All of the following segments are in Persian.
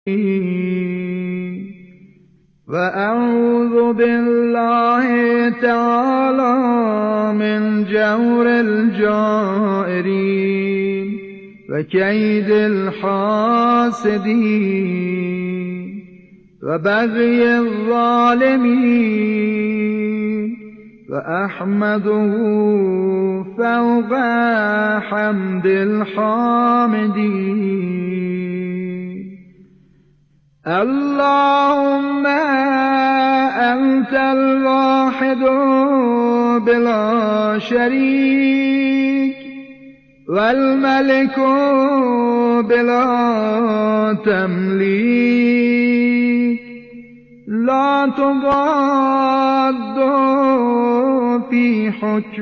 وأعوذ بالله تعالى من جور الجائرين وكيد الحاسدين وبغي الظالمين، وأحمده فوق حمد الحامدين. اللهم أنت الواحد بلا شريك، والملك بلا تمليك، لا تضاد في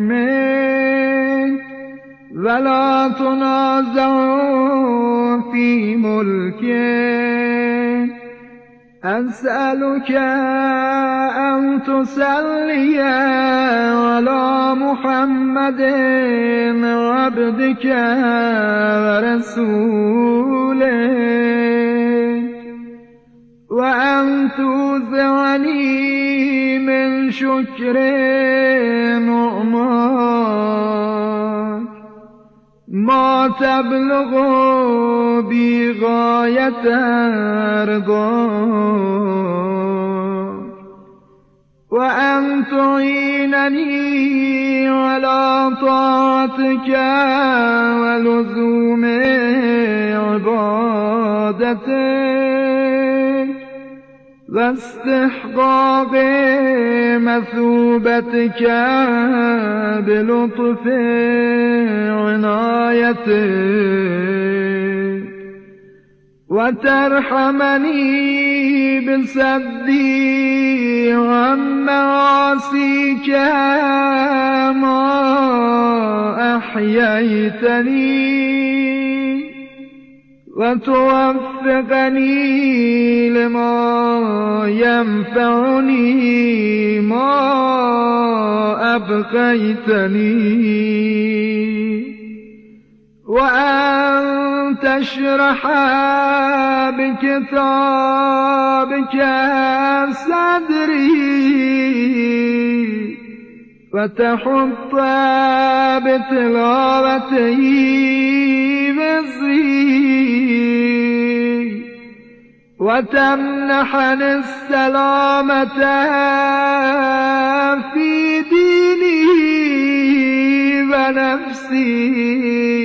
حكمك ولا تنازع في ملكك. أسألك أن تصلي على محمد عبدك ورسولك، وأن توزعني من شكر نعماك ما تبلغ بغاية رضاك، وأن تعينني على طاعتك ولزوم عبادتك واستحقاق مثوبتك بلطف عنايتك، وترحمني بصدي عن معاصيك ما أحييتني، وتوفقني لما ينفعني ما أبقيتني، وأن تشرح بكتابك صدري وتحط بتلاوته وزري، وتمنحني السلامة في ديني ونفسي،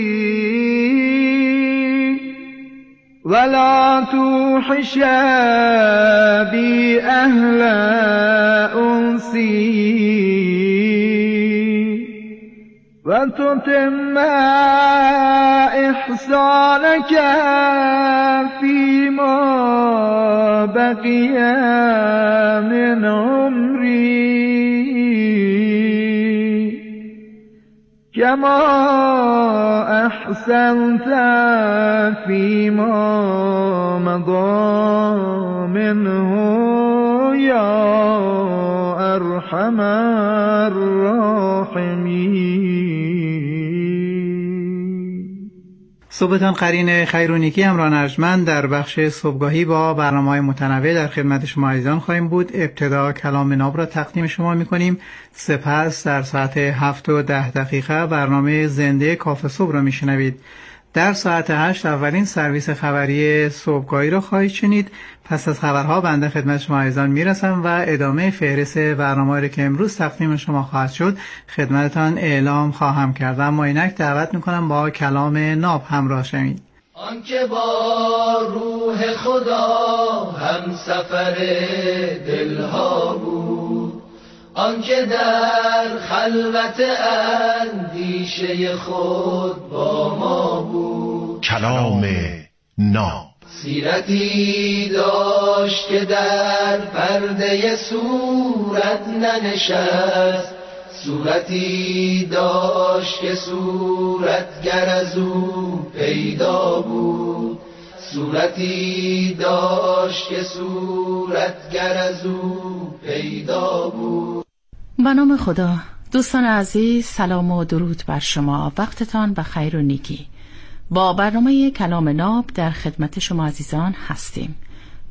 ولا توحش بي أهل أنسي، وتتم إحسانك فيما بقي من عمري، كما أحسنت فيما مضى منه يا أرحم الراحمين. صبحتان قرین خیر و نیکی همراه ارجمند. در بخش صبحگاهی با برنامه‌های متنوع در خدمت شما عزیزان خواهیم بود. ابتدا کلام ناب را تقدیم شما می‌کنیم، سپس در ساعت 7:10 برنامه زنده کافه صبح را میشنوید. در ساعت 8 اولین سرویس خبری صبحگاهی را خواهید شنید. پس از خبرها بنده خدمت شما عزیزان میرسم و ادامه فهرست برنامه‌ای که امروز تقدیم شما خواهد شد خدمتتان اعلام خواهم کرد. اما اینک دعوت میکنم با کلام ناب همراه شوید. آنکه با روح خدا هم سفر دلها بود، آنکه در خلوت اندیشه خود با ما بود. کلام ناب سیرتی داشت که در پرده صورت ننشست، صورتی داشت که صورتگر از او پیدا بود، صورتی داشت که صورتگر از او پیدا بود. به نام خدا. دوستان عزیز، سلام و درود بر شما. وقتتان بخیر و نیکی. با برنامه کلام ناب در خدمت شما عزیزان هستیم.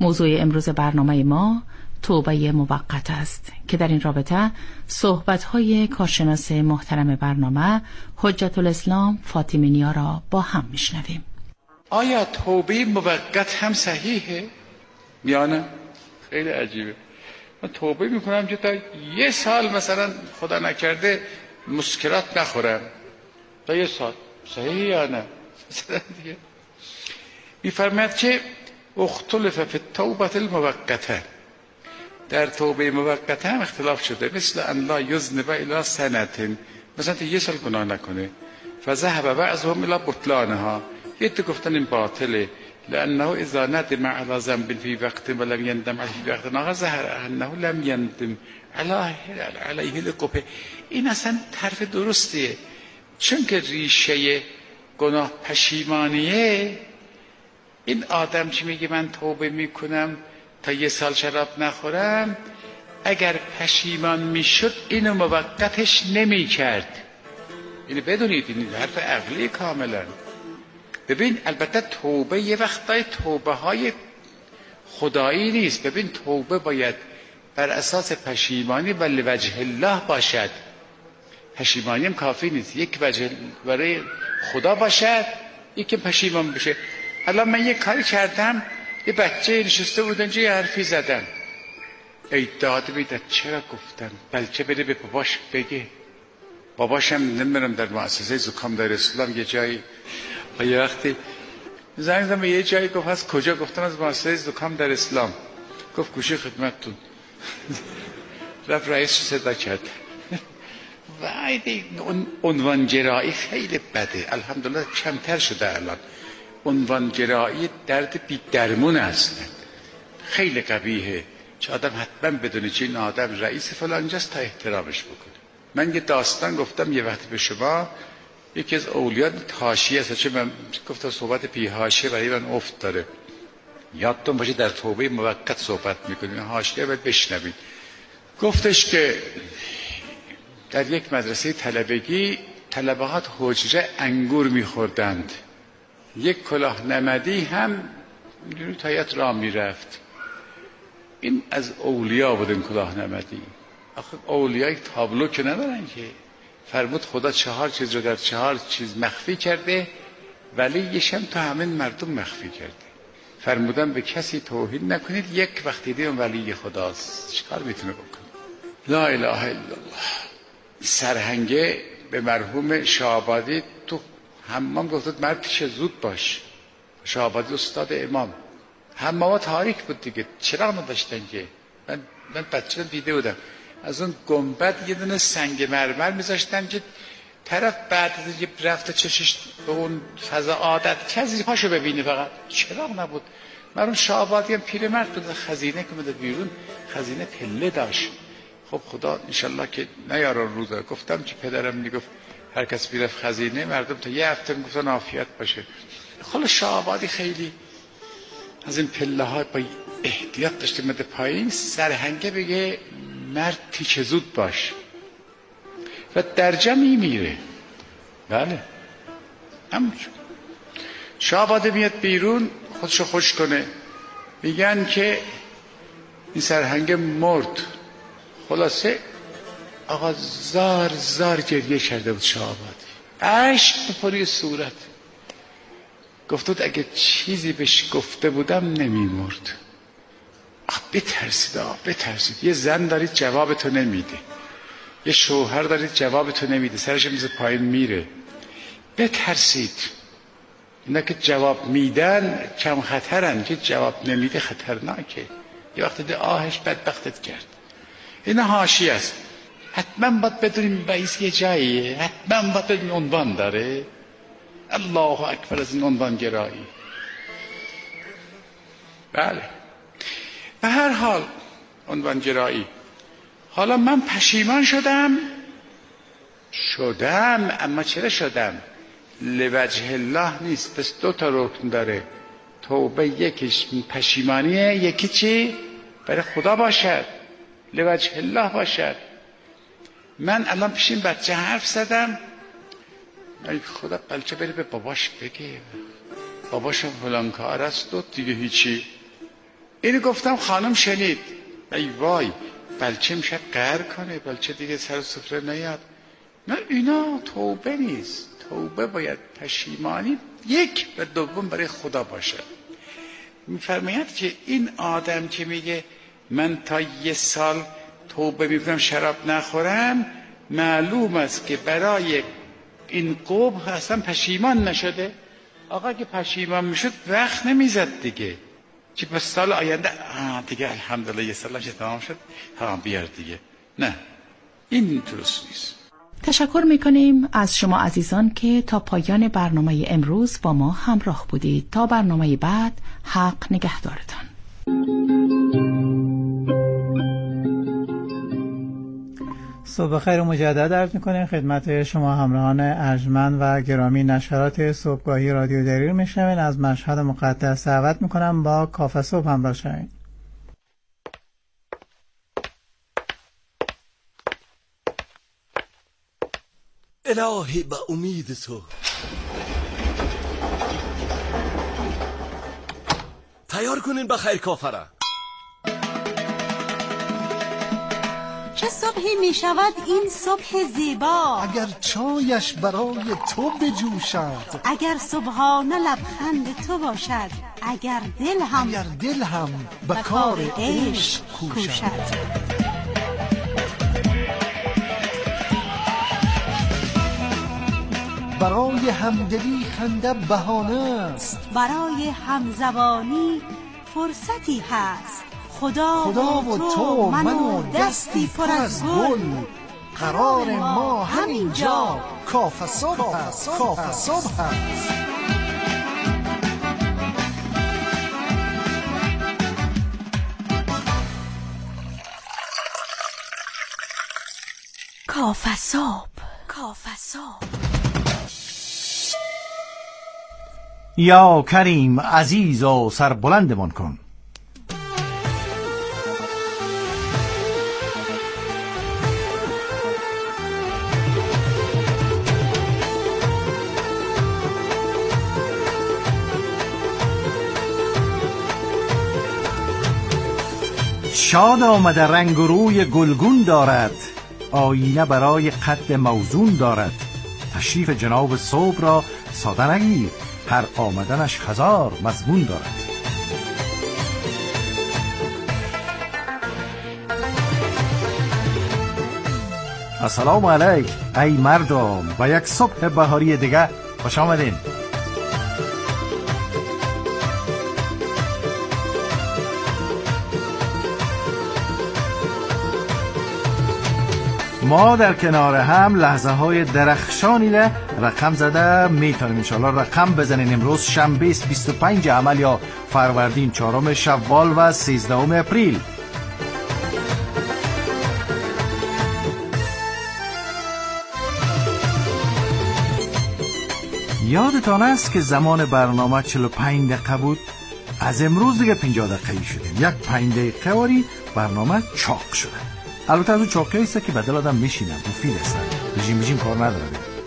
موضوع امروز برنامه ما توبه موقت است که در این رابطه صحبت‌های کارشناس محترم برنامه حجت الاسلام فاطمی نیا را با هم میشنویم. آیا توبه موقت هم صحیحه یا نه؟ خیلی عجیبه. من توبه میکنم که تا 1 سال مثلا خدا نکرده مسکرات نخورم، تا 1 سال صحیح یا نه؟ مثلا دیگه میفرماید که اختلف فی التوبه الموقته، در توبه موقته هم اختلاف شده، مثل ان لا یذنب الی سنه، مثلا تا 1 سال گناه نکنه، فذهب بعضهم الی بطلانها، یه تو گفتن این باطله، لانه اذا ندم على ذنب فی وقت ولم یندم علیه فی وقت آخر ظهر انه لم یندم علیه لقبه. این اصلا طرف درستیه، چون که ریشه گناه پشیمانیه. این آدم چی میگه من توبه میکنم تا 1 سال شراب نخورم، اگر پشیمان میشد اینو موقتش نمیکرد. اینو بدونید، این حرف عقلی کاملا. ببین البته توبه یه وقتای توبه های خدایی نیست. ببین توبه باید بر اساس پشیمانی و لوجه الله باشد. پشیمانی هم کافی نیست، یک وجه برای خدا باشد، یکی پشیمان بشه. الان من یک کاری کردم، یه بچه نشسته بود اونجا، یه حرفی زدم، ای داد بیداد چرا گفتم، بلکه بره به باباش بگه. باباشم نمیدونم در مؤسسه زکام در اسلام یه جایی، یه وقتی زنگ زدم یه جایی، گفت از کجا؟ گفتم از مؤسسه زکام در اسلام. گفت گوشه خدمتتون. رفت رئیس رو صدا کرد. وای عنوان جرایی خیلی بده، الحمدلله کمتر شده الان. عنوان جرایی درد بی درمون است، خیلی قبیحه. چه آدم حتما بدونه چه این آدم رئیس فلانجاست تا احترامش بکنه. من یه داستان گفتم یه وقتی به شما، یکی از اولیاء حاشیه است، چه من گفتم صحبت پی حاشیه برای من افت داره، یادتون باشه در توبه موقت صحبت میکنیم، حاشیه باید بشنوید. گفتش که در یک مدرسه طلبگی طلبات حجره انگور میخوردند، یک کلاه نمدی هم تایت را میرفت. این از اولیاء بود این کلاه نمدی. آخه اولیاء تابلو که ندارن که. فرمود خدا 4 چیز رو در 4 چیز مخفی کرده، ولی یشم تو همین مردم مخفی کرده. فرمودن به کسی توهین نکنید، یک وقت دیدی اون ولی خداست، چیکار میتونه بکنه؟ لا اله الا الله. سرهنگه به مرحوم شاه‌آبادی تو حمام گفتد مرد پیش زود باش. شاه‌آبادی استاد امام، حمام تاریک بود دیگه، چراغ نداشتن که. من بچه دیده بودم از اون گنبد یه دونه سنگ مرمر میذاشتن که طرف بعد از یه رفته چشش به اون فضا عادت کسی پاشو ببینه، فقط چراغ نبود. من اون شاه‌آبادی هم پیرمرد بود، خزینه که میداد بیرون، خزینه پله داشت. خب خدا انشالله که نیارن روزا. گفتم که پدرم میگفت هر کس بیرفت خزینه، مردم تا یه هفته میگفتن عافیت باشه. خلا شاه‌آبادی خیلی از این پله ها با احتیاط داشته مده پایین، سرهنگه بگه مرد تیچ زود باش و درجا میمیره. بله همونجور. شاه‌آبادی میاد بیرون خودشو خوش کنه، میگن که این سرهنگه مرد. خلاصه آقا زار گریه کرده بود شاه‌آبادی، اشک بپری صورت. گفتود اگه چیزی بهش گفته بودم نمیمرد. بترسید. یه زن دارید جواب تو نمیده، یه شوهر دارید جواب تو نمیده، سرش میز پایین میره. بترسید. اینا که جواب میدن کم خطرن، که جواب نمیده خطرناکه. یه وقت ده آهش بدبختت کرد. اینا حاشیه است. حتما باید بدونیم رئیس یه جاییه، حتما باید بدونیم عنوان داره. الله اکبر از این عنوان گرایی. بله به هر حال عنوان گرایی. حالا من پشیمان شدم، اما چرا شدم؟ لوجه الله نیست. پس 2 تا رکن داره توبه، یکیش پشیمانیه، یکی چی؟ برای خدا باشد، لوجه الله باشد. من الان پیش این بچه حرف زدم، ای خدا بلکه بره به باباش بگه، باباشم فلان کار است و دیگه هیچی. اینو گفتم خانم شنید. ای وای، بلچه میشه قهر کنه، بلچه دیگه سر سفره نیاد. نه، اینا توبه نیست. توبه باید پشیمانی یک و دوم برای خدا باشه. میفرماید که این آدم که میگه من تا 1 سال توبه میکنم شراب نخورم، معلوم است که برای این قبح اصلا پشیمان نشده. آقا که پشیمان میشد وقت نمیزد دیگه، چه بس سال آینده دیگه الحمدلله 1 سالم تمام شد بیار دیگه. نه، این درست نیست. تشکر میکنیم از شما عزیزان که تا پایان برنامه امروز با ما همراه بودید. تا برنامه بعد، حق نگهدارتان. صبح خیر و مجدد عرض میکنیم خدمت شما همراهان ارجمند و گرامی. نشرات صبحگاهی رادیو دری رو میشنوین. از مشهد مقدس دعوت میکنم با کافه صبح همراه شوین. الهی به امید تو. تیار کنین بخیر کافه را. چه صبحی می شود این صبح زیبا، اگر چایش برای تو بجوشد، اگر صبحانه لبخند تو باشد، اگر دل هم به کار عشق کوشد. برای همدلی خنده بهانه است، برای همزبانی فرصتی هست. خدا و تو من و دستی پر از گل، قرار ما همینجا کافه صبح است. کافه صبح است. کافه صبح. کافه صبح. یا کریم عزیز و سربلندمان کن. شاد آمده رنگ و روی گلگون دارد، آینه برای قد موزون دارد. تشریف جناب صبح را ساده نگیر، هر آمدنش 1000 مضمون دارد. السلام علیک ای مردم، با یک صبح بهاری دیگه خوش آمدین. ما در کنار هم لحظه های درخشانی را رقم زده میتونیم انشالله رقم بزنین. امروز شنبه 25 عمل یا فروردین، 4 شوال و 13 اپریل. یادتان است که زمان برنامه 45 دقیقه بود؟ از امروز دیگه 50 دقیقه شدیم. یک 5 دقیقه واری برنامه چاق شده. البته از اون چاقی هاییست که بدل آدم میشینن، مفید هستن، رژیم کار نداره.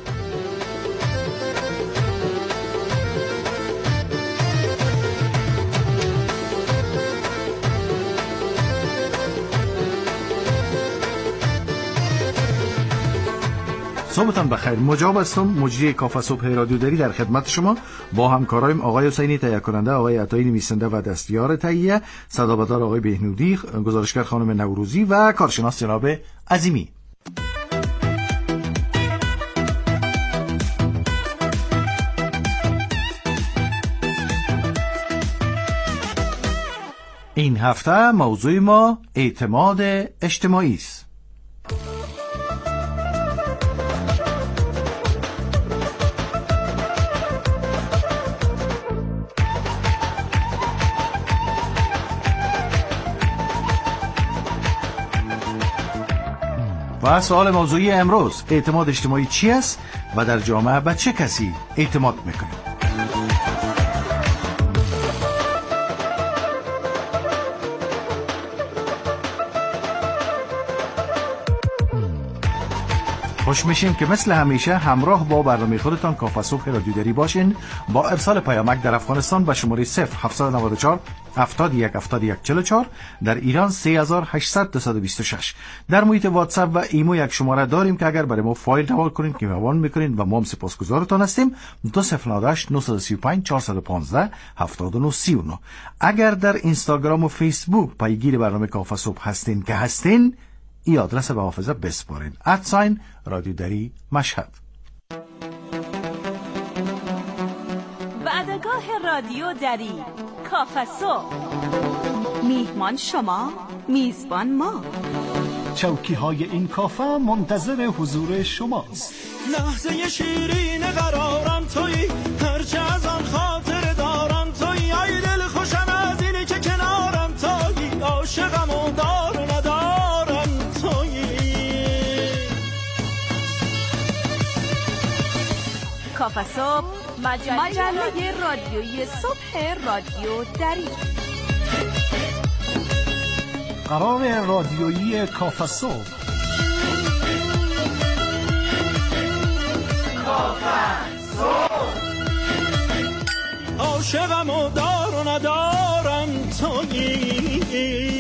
صبحتان بخیر. مجاب هستم، مجری کافه صبح رادیو دری در خدمت شما با همکارایم آقای حسینی تهیه کننده، آقای عطایی نویسنده و دستیار تهیه، صدابدار آقای بهنودی، گزارشگر خانم نوروزی و کارشناس جناب عظیمی. این هفته موضوع ما اعتماد اجتماعی است. و سوال موضوعی امروز، اعتماد اجتماعی چی است و در جامعه به چه کسی اعتماد میکنیم؟ خوش میشیم که مثل همیشه همراه با برنامه خودتان کافه صبح رادیو دری باشین. با ارسال پیامک در افغانستان به شماره 0794 717144. در ایران 3800 در محیط واتساپ و ایمو یک شماره داریم که اگر برای ما فایل حوال کنید که روان میکنید و ما هم سپاسگزارتان هستیم. 2098 935 415 7939. اگر در اینستاگرام و فیسبوک پیگیر برنامه کافه صبح هستین که هستین، این آدرس به حافظه بسپارین: رادیو دری مشهد. وعدگاه رادیو دری کافه صبح. میهمان شما، میزبان ما. چوکی های این کافه منتظر حضور شماست. لحظه شیرین قرارم تویی، هرچه از آن خاطر دارم تویی. ای دل خوشم از اینی که کنارم تویی، عاشقم و دار و ندارم تویی. کافه صبح، مجله رادیویی صبح رادیو دری. قرار رادیویی کافه صبح. عاشقم و دار و ندارم تویی.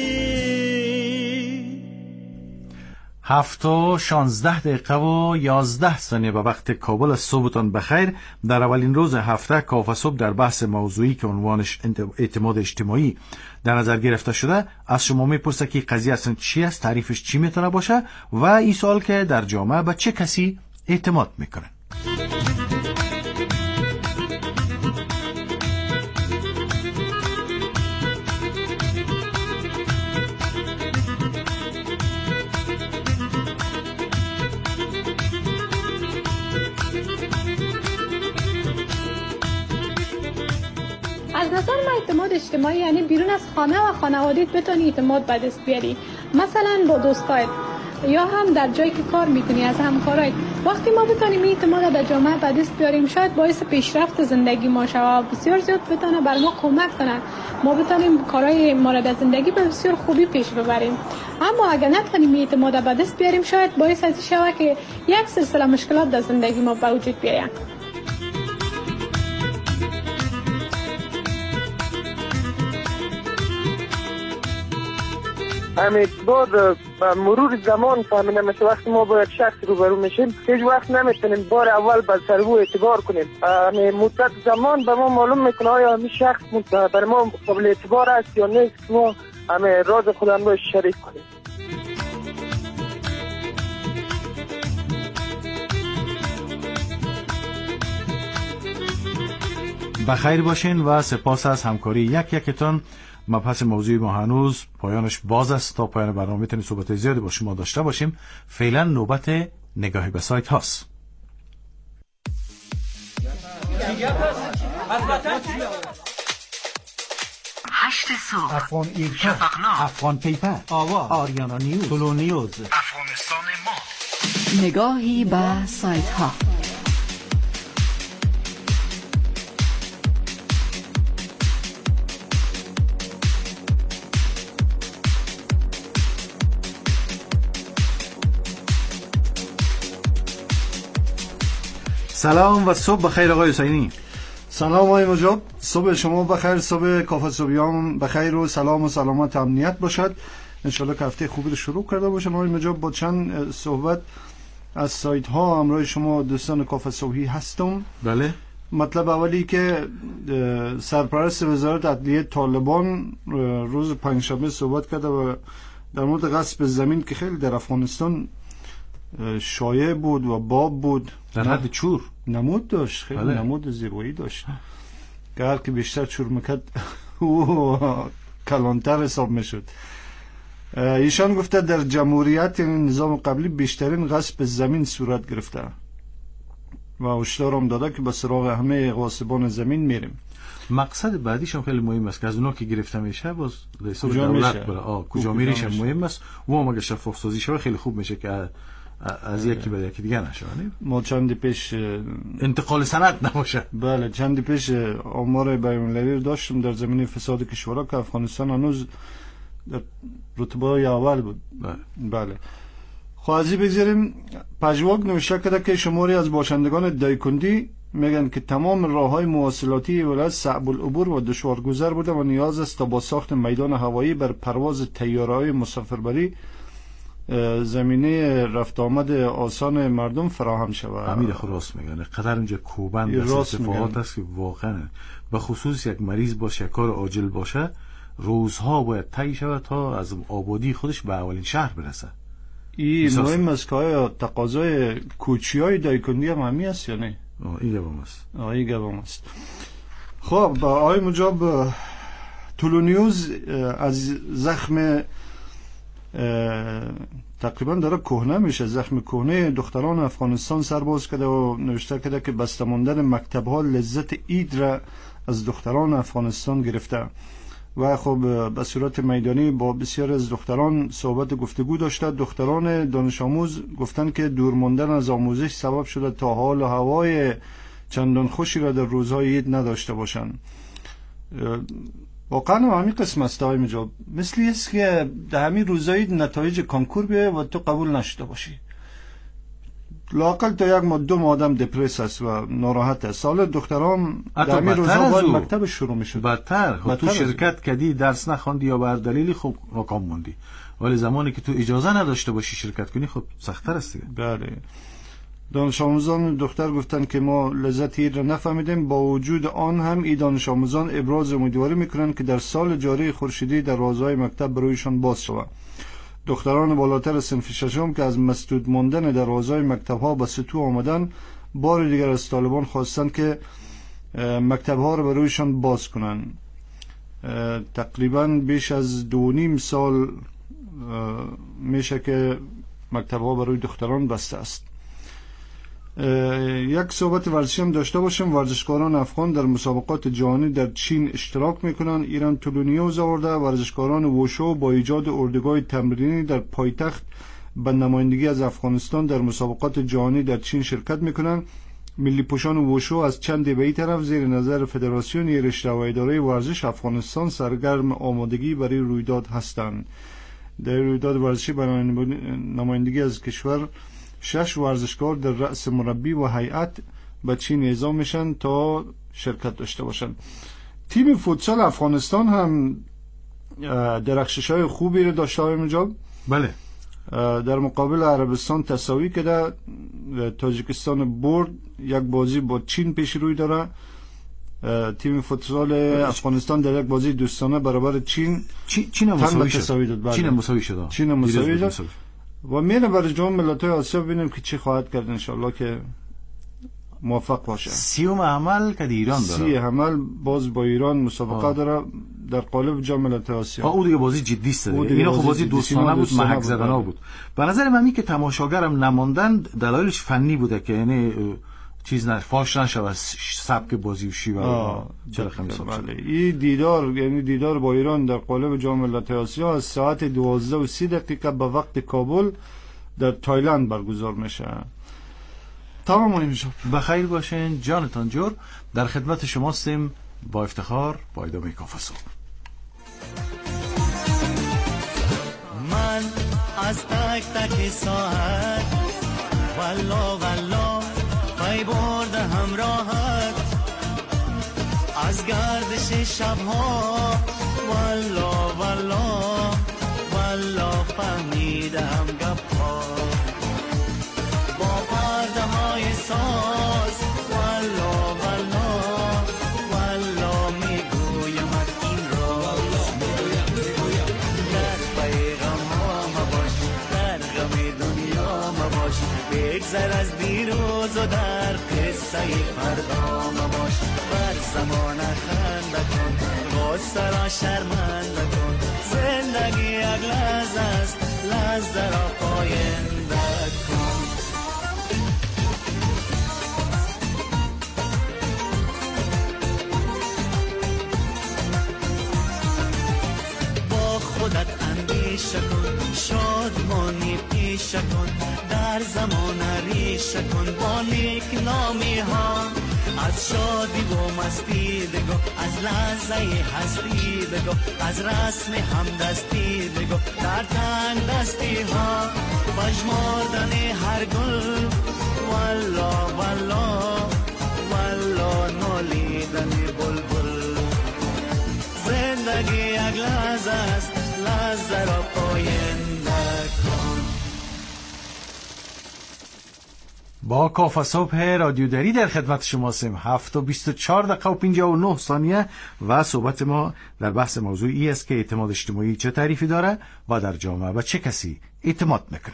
7:16 و 11 ثانیه به وقت کابل. صبحتان بخیر. در اولین روز هفته کافه صبح در بحث موضوعی که عنوانش اعتماد اجتماعی در نظر گرفته شده از شما میپرسه که قضیه اصلا چی است، تعریفش چی میتونه باشه و این سوال که در جامعه به چه کسی اعتماد میکنه. از نظر من اعتماد اجتماعی یعنی بیرون از خانه و خانواده‌ات بتونی اعتماد به دست بیاری، مثلا با دوستایت یا هم در جایی که کار میکنی از همکارایت. وقتی ما بتونیم این اعتماد در جامعه به دست بیاریم شاید باعث پیشرفت زندگی ما شود و بسیار زیاد بتونه بر ما کمک کنه، ما بتونیم کارهای مورد زندگی به بسیار خوبی پیش ببریم. اما اگر نتونیم این اعتماد به دست بیاریم شاید باعث از شود که یک سلسله مشکلات در زندگی ما به وجود بیاید. اعتماد با مرور زمان فهمیدم مثل وقتی ما با یک شخص روبرو میشیم هیچ وقت نمیتونیم بار اول به سر او اعتبار کنیم. مدت زمان به ما معلوم میکنه آیا این شخص برای ما قابل اعتبار است یا نیست، ما راز خودم رو شریک کنیم. بخیر باشین و سپاس از همکاری یکتان. مبحث موضوعی ما هنوز پایانش باز است. تا پایان برنامه میتونیم صحبت زیادی با شما داشته باشیم. فعلا نوبت نگاهی به سایت هاست. 8 صبح، افغان ایرکا، افغان پیپر، آوا، آریانا نیوز، تولو نیوز، افغانستان ما. نگاهی به سایت ها. سلام و صبح بخیر آقای حسینی. سلام آقای مجاب، صبح شما بخیر، صبح کافه صبحیان بخیر و سلام و سلامت امنیت باشد. انشالله که هفته خوبی رو شروع کرده باشن. آقای مجاب با چند صحبت از سایت ها همراه شما دوستان کافه صبحی هستم. بله. مطلب اولی که سرپرست وزارت عدلیه طالبان روز پنجشنبه صحبت کرده و در مورد غصب زمین که خیلی در افغانستان شایع بود و باب بود، در حد چور نمود داشت، خیلی بله. نمود زیبایی داشت که هر که بیشتر چور میکرد او کلانتر حساب میشد. ایشان گفته در جمهوریت نظام قبلی بیشترین غصب زمین صورت گرفته و هشدار هم داده که به سراغ همه غاصبان زمین میریم. مقصد بعدیش هم خیلی مهم است که از اونا که گرفته میشه باز رئیس دولت بره کجا میریش مهم است و هم اگه شفاف سازی شه خیلی خوب میشه که از یکی به یکی دیگه نشه. ما چندی پیش انتقال سند نباشه. بله چندی پیش آمار بین‌المللی رو داشتم در زمینه فساد کشورها که افغانستان هنوز در رتبه اول بود. بله. خوازی بگذاریم. پژواک نوشته کرده که شماری از باشندگان دایکندی میگن که تمام راههای مواصلاتی ولایت صعب العبور و دشوارگذر بوده و نیاز است تا با ساخت میدان هوایی بر پرواز طیاره‌های مسافربری زمینه رفت آمد آسان مردم فراهم شود. امیر راست میگن قدر اینجا کوبند استفاده است که واقعا به خصوص یک مریض باشه، کار عاجل باشه، روزها باید طی شود تا از آبادی خودش به اولین شهر برسه. این مهم است که تقاضای کوچیای دایکندی هم همی است یا نه؟ این گبام است. خب آقای مجاب، طلو نیوز از زخم تقریبا داره کهنه میشه، زخم کهنه دختران افغانستان سرباز کرده و نوشته کرده که بسته ماندن مکتب ها لذت عید را از دختران افغانستان گرفته و خب به صورت میدانی با بسیار از دختران صحبت گفتگو داشته. دختران دانش آموز گفتن که دور ماندن از آموزش سبب شده تا حال و هوای چندان خوشی را در روزهای عید نداشته باشند. واقعا همین قسم است آقای مجاب، مثلی است که در همین روزهای نتایج کنکور بیه و تو قبول نشده باشی. لااقل تا یک ماه دو ماه آدم دپرس است و ناراحت است. سال دختران در همین روزها باید مکتب شروع میشد. بدتر تو شرکت کردی درس نخوندی یا بر دلیلی خب ناکام موندی، ولی زمانی که تو اجازه نداشته باشی شرکت کنی خب سخت‌تر است دیگه. بله. دانش آموزان دختر گفتن که ما لذت عید را نفهمیدیم، با وجود آن هم این دانش آموزان ابراز امیدواری میکنن که در سال جاری خورشیدی دروازه‌های مکتب برویشان باز شود. دختران بالاتر صنف ششم که از مسدود ماندن دروازه‌های مکتب‌ها به سطوح آمدن، بار دیگر از طالبان خواستن که مکتب‌ها را برویشان باز کنند. تقریبا بیش از 2.5 سال میشه که مکتب‌ها برای دختران بسته است. یک صحبت ورزشی هم داشته باشیم. ورزشکاران افغان در مسابقات جهانی در چین اشتراک میکنن. ایران طلو نیوز آورده ورزشکاران ووشو با ایجاد اردوگاه تمرینی در پایتخت به نمایندگی از افغانستان در مسابقات جهانی در چین شرکت میکنن. ملی پوشان ووشو از چند به این طرف زیر نظر فدراسیون رشته و اداره ورزش افغانستان سرگرم آمادگی برای رویداد هستند. در رویداد ورزشی برای نمایندگی از کشور 6 ورزشکار در رأس مربی و هیئت به چین اعزام میشن تا شرکت داشته باشن. تیم فوتسال افغانستان هم درخشش‌های خوبی رو داشته های مجاب. بله. در مقابل عربستان تساوی کرده. تاجیکستان برد، یک بازی با چین پیش روی داره. تیم فوتسال افغانستان در یک بازی دوستانه برابر چین مساوی داد. چین مساوی شد. و میره برای جام ملت‌های آسیا ببینیم که چی خواهد کرد، انشالله که موفق باشه. 30 عمل که ایران داره. 30 عمل باز با ایران مسابقه داره در قالب جام ملت‌های آسیا. اون دیگه بازی جدی است. اینا خب بازی دوستانه بود، محک زدنا بود. به نظر من که تماشاگرم نماندن دلایلش فنی بوده که یعنی چیز فاش نشه و سبک بازی و شیوه چرا خمسه بله. این دیدار یعنی دیدار با ایران در قالب جام ملت‌های آسیا از ساعت 12:30 به وقت کابل در تایلند برگزار میشه. تمام میشه. بخیر باشین. جانتان جور در خدمت شما هستیم با افتخار با ادامه کافه صبح. من از تک تک ساعت والله پای برد همراهت از گردش شبها والله فهمیدم گپها با پرده های ساز والله میگویمت این راز در پیغم ها مباش، در غم دنیا مباش، بگذر از دیروز و در قصه فردا مباش، بر زمان خنده کن، غصه را شرمنده کن، زندگی یک لحظه است، لحظه را پاینده کن. با خودت اندیشه کن، شادمانی پیشه کن، در زمان ریشه کن با نیک نامی ها، از شادی و مستی بگو، از لحظه هستی بگو، از رسم همدستی بگو، در تنگ دستی ها بشمردن هر گل والله زندگی یک لحظه است، لحظه را پاینده کن. با کافه صبح رادیو دری در خدمت شما هستیم. 7:24:59 و صحبت ما در بحث موضوعی است که اعتماد اجتماعی چه تعریفی داره و در جامعه و چه کسی اعتماد میکنه.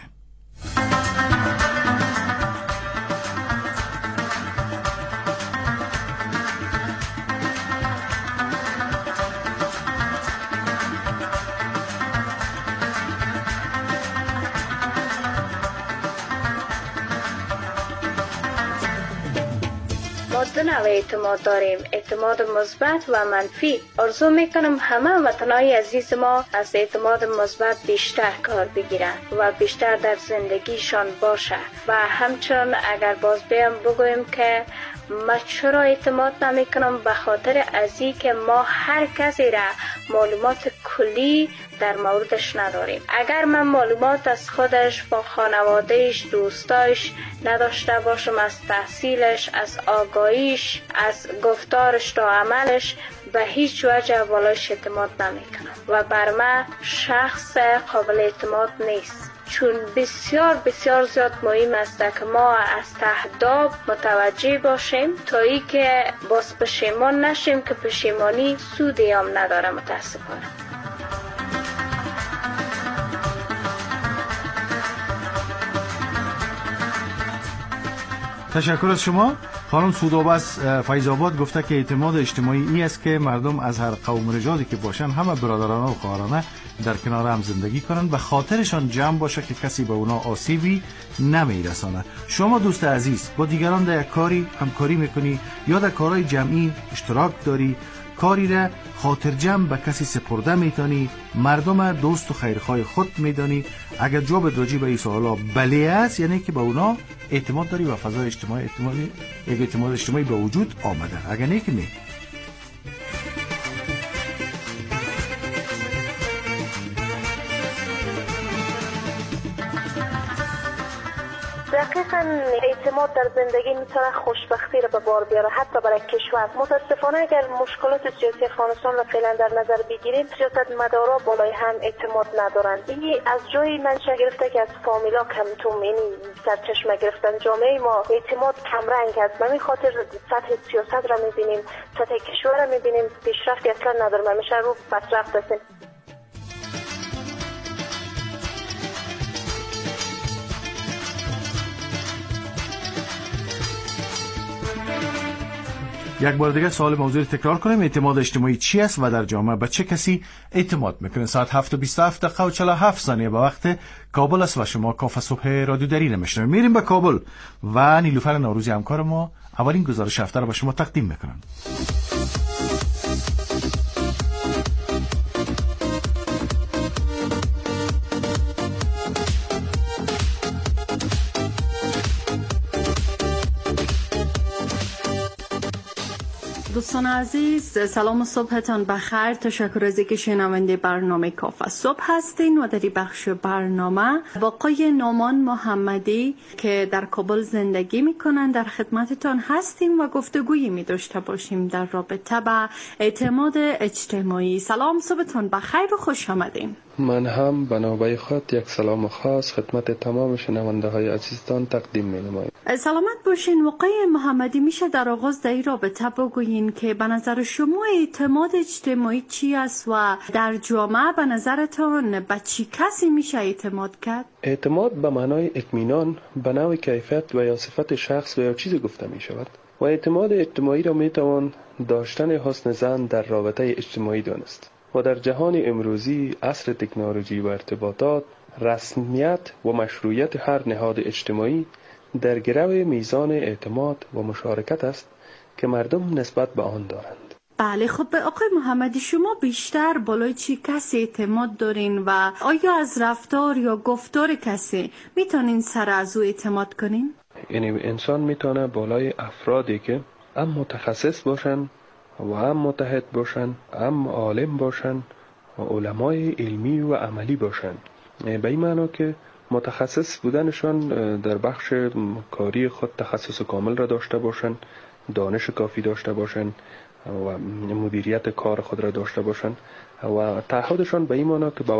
دو نوع اعتماد داریم، اعتماد مثبت و منفی. آرزو میکنم همه وطنهای عزیز ما از اعتماد مثبت بیشتر کار بگیرن و بیشتر در زندگیشان باشه. و همچنان اگر باز بیام بگویم که من چرا اعتماد نمی کنم، به خاطر ازی که ما هر کسی را معلومات کلی در موردش نداریم. اگر من معلومات از خودش، با خانوادهش، دوستایش نداشته باشم، از تحصیلش، از آگاهیش، از گفتارش تا عملش، به هیچ وجه والایش اعتماد نمی کنم و بر من شخص قابل اعتماد نیست. چون بسیار بسیار زیاد مهم است که ما از تهداب متوجه باشیم تا ای که باز پشیمان نشیم که پشیمانی سودی هم نداره متاسفانه. تشکر از شما. خانم سودابس فیض‌آباد گفته که اعتماد اجتماعی این است که مردم از هر قوم و نژادی که باشن همه برادرانه و خواهرانه در کنار هم زندگی کنند و خاطرشان جمع باشه که کسی به اونا آسیبی نمیرسانه. شما دوست عزیز با دیگران در یک کاری همکاری میکنی یا در کارهای جمعی اشتراک داری، کاری را خاطر جمع به کسی سپرده میتونی، مردم دوست و خیرخواه خود میدانی. اگر جواب راجع به این سوالا بله است، یعنی که به اونا اعتماد داری و فضای اجتماعی اعتماد اجتماعی به وجود آمده. اگر نه که نه. دقیقاً اعتماد در زندگی میتونه خوشبختی رو به بار بیاره، حتی برای کشور. متاسفانه اگر مشکلات سیاسی افغانستان رو فعلا در نظر بگیریم، سیاستمدارا بالای هم اعتماد ندارن. این از جای منشأ گرفته که از فامیلا کمتون، یعنی سرچشمه گرفتن جامعه ما اعتماد کم رنگ است. به این خاطر سطح سیاست را میبینیم، سطح کشور را میبینیم پیشرفتی اصلا نداریم، همیشه رو بدرفت هستیم. یک بار دیگه سوال موضوع تکرار کنیم. اعتماد اجتماعی چی است و در جامعه به چه کسی اعتماد میکنه؟ ساعت 7:27:47 به وقت کابل است و شما کافه صبح رادیو دری نمیشنوید. میریم به کابل و نیلوفر نوروزی همکار ما اولین گزارش هفته رو به شما تقدیم میکنن. دوستان عزیز، سلام و صبحتان بخیر. تشکر از اینکه شنونده برنامه کافه صبح هستین و در این بخش برنامه با آقای نومان محمدی که در کابل زندگی میکنن در خدمتتان هستیم و گفتگویی می داشته باشیم در رابطه با اعتماد اجتماعی. سلام، صبحتان بخیر و خوش آمدین. من هم به نوبه خود یک سلام خاص خدمت تمام شنونده های عزیزتان تقدیم می نمایم. سلامت باشین. آقای محمدی، میشه در آغاز در این رابطه بگویین که به نظر شما اعتماد اجتماعی چی است و در جامعه به نظرتان به چی کسی میشه اعتماد کرد؟ اعتماد به معنای اطمینان به نوع کیفیت و یا صفت شخص و یا چیزی گفته می شود و اعتماد اجتماعی را می توان داشتن حسن ظن در رابطه اجتماعی دانست. و در جهان امروزی عصر تکنولوژی و ارتباطات، رسمیت و مشروعیت هر نهاد اجتماعی در گرو میزان اعتماد و مشارکت است که مردم نسبت به آن دارند. بله، خب آقای محمدی، شما بیشتر بالای چی کسی اعتماد دارین و آیا از رفتار یا گفتار کسی میتونین سر از او اعتماد کنین؟ یعنی انسان میتونه بالای افرادی که هم متخصص باشن و هم متحد باشن، هم عالم باشن و علمای علمی و عملی باشن. به این معنی که متخصص بودنشان در بخش کاری خود تخصص کامل را داشته باشن، دانش کافی داشته باشن و مدیریت کار خود را داشته باشن. و تعهدشان به این معنی که